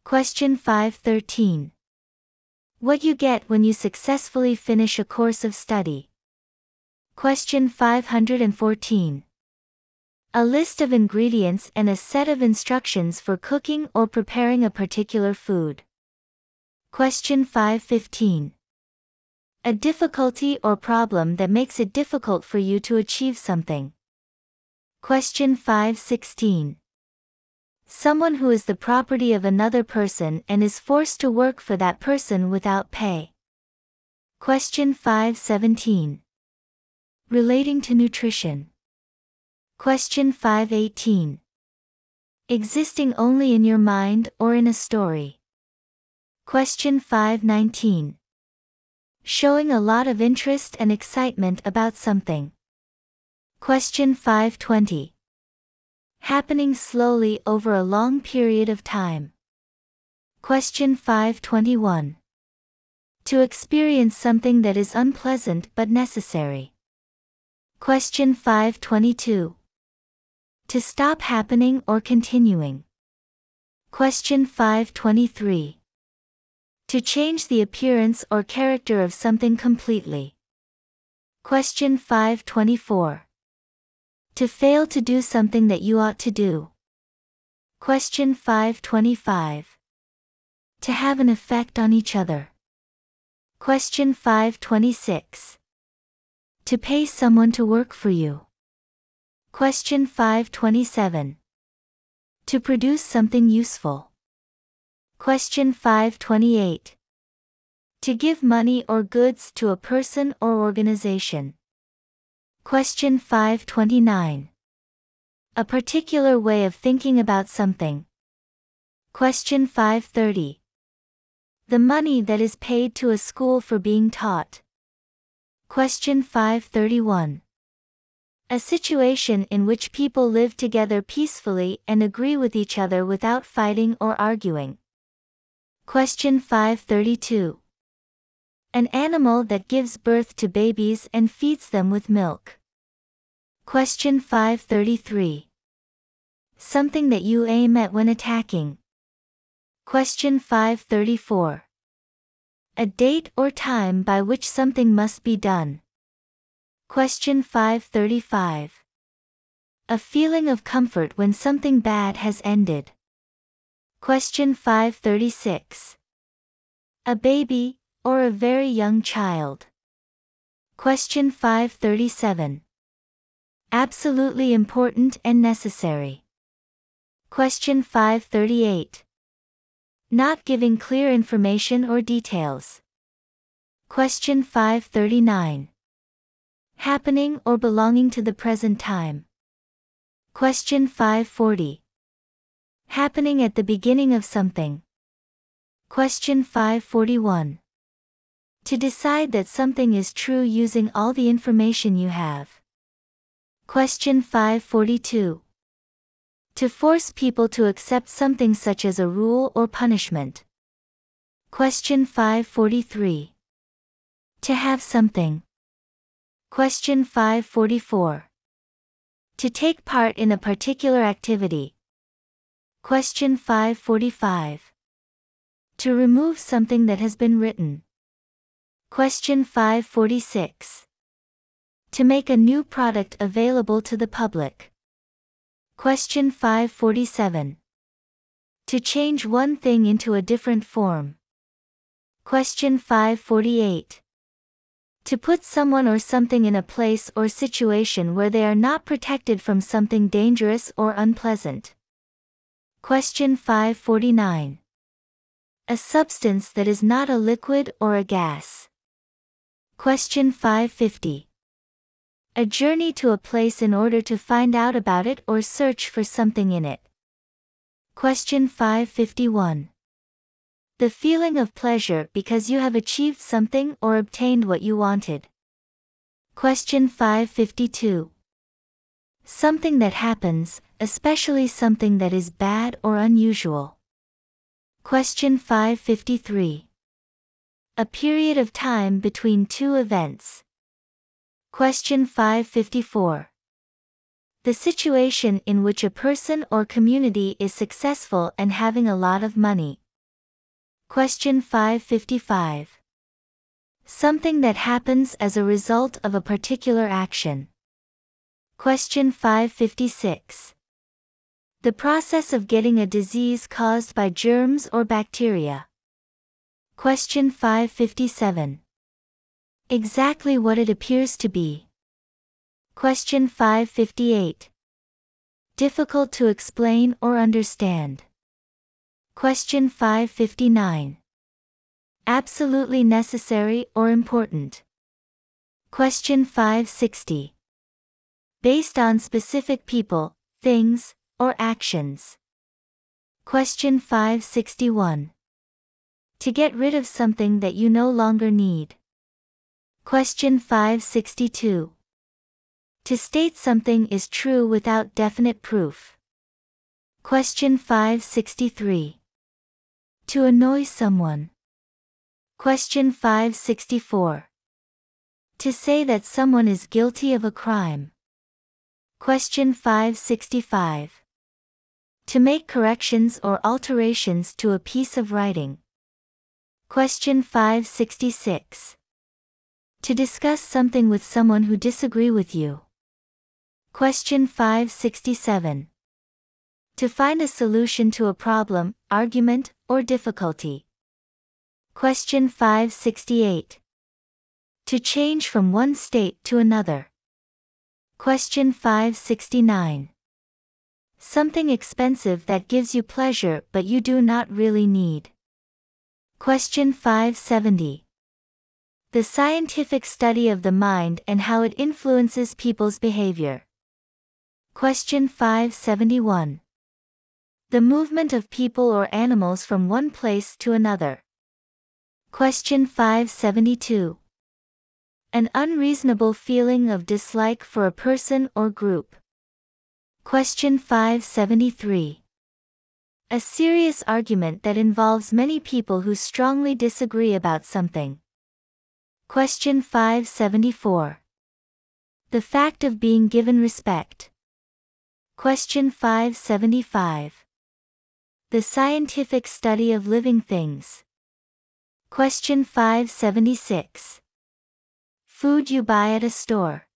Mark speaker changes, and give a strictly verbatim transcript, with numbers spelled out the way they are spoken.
Speaker 1: Question five thirteen. What you get when you successfully finish a course of study. Question five hundred fourteen. A list of ingredients and a set of instructions for cooking or preparing a particular food. Question five fifteen. A difficulty or problem that makes it difficult for you to achieve something. Question five sixteen. Someone who is the property of another person and is forced to work for that person without pay. Question five seventeen. Relating to nutrition. Question five eighteen. Existing only in your mind or in a story. Question five nineteen. Showing a lot of interest and excitement about something. Question five twenty. Happening slowly over a long period of time. Question five twenty-one. To experience something that is unpleasant but necessary. Question five twenty-two. To stop happening or continuing. Question five twenty-three. To change the appearance or character of something completely. Question five twenty-four. To fail to do something that you ought to do. Question five twenty-five. To have an effect on each other. Question five twenty-six. To pay someone to work for you. Question five twenty-seven. To produce something useful. Question five twenty-eight. To give money or goods to a person or organization. Question five twenty-nine. A particular way of thinking about something. Question five thirty. The money that is paid to a school for being taught. Question five thirty-one. A situation in which people live together peacefully and agree with each other without fighting or arguing. Question five thirty-two. An animal that gives birth to babies and feeds them with milk. Question five thirty-three. Something that you aim at when attacking. Question five thirty-four. A date or time by which something must be done. Question five thirty-five. A feeling of comfort when something bad has ended. Question five thirty-six. A baby, or a very young child. Question five thirty-seven. Absolutely important and necessary. Question five thirty-eight. Not giving clear information or details. Question five thirty-nine. Happening or belonging to the present time. Question five forty. Happening at the beginning of something. Question five forty-one. To decide that something is true using all the information you have. Question five forty-two. To force people to accept something such as a rule or punishment. Question five forty-three. To have something. Question five forty-four. To take part in a particular activity. Question five forty-five. To remove something that has been written. Question five forty-six. To make a new product available to the public. Question five forty-seven. To change one thing into a different form. Question five forty-eight. To put someone or something in a place or situation where they are not protected from something dangerous or unpleasant. Question five forty-nine. A substance that is not a liquid or a gas. Question five fifty. A journey to a place in order to find out about it or search for something in it. Question five fifty-one. The feeling of pleasure because you have achieved something or obtained what you wanted. Question five fifty-two. Something that happens, especially something that is bad or unusual. Question five fifty-three. A period of time between two events. Question five fifty-four. The situation in which a person or community is successful and having a lot of money. Question five fifty-five. Something that happens as a result of a particular action. Question five fifty-six. The process of getting a disease caused by germs or bacteria. Question five fifty-seven. Exactly what it appears to be. Question five fifty-eight. Difficult to explain or understand. Question five fifty-nine. Absolutely necessary or important. Question five sixty. Based on specific people, things, or actions. Question five sixty-one. To get rid of something that you no longer need. Question five sixty-two. To state something is true without definite proof. Question five sixty-three. To annoy someone. Question five sixty-four. To say that someone is guilty of a crime. Question five sixty-five. To make corrections or alterations to a piece of writing. Question five sixty-six. To discuss something with someone who disagree with you. Question five sixty-seven. To find a solution to a problem, argument, or difficulty. Question five sixty-eight. To change from one state to another. Question five sixty-nine. Something expensive that gives you pleasure but you do not really need. Question five seventy. The scientific study of the mind and how it influences people's behavior. Question five seventy-one. The movement of people or animals from one place to another. Question five seventy-two. An unreasonable feeling of dislike for a person or group. Question five seventy-three. A serious argument that involves many people who strongly disagree about something. Question five seventy-four. The fact of being given respect. Question five seventy-five. The scientific study of living things. Question five seventy-six. Food you buy at a store.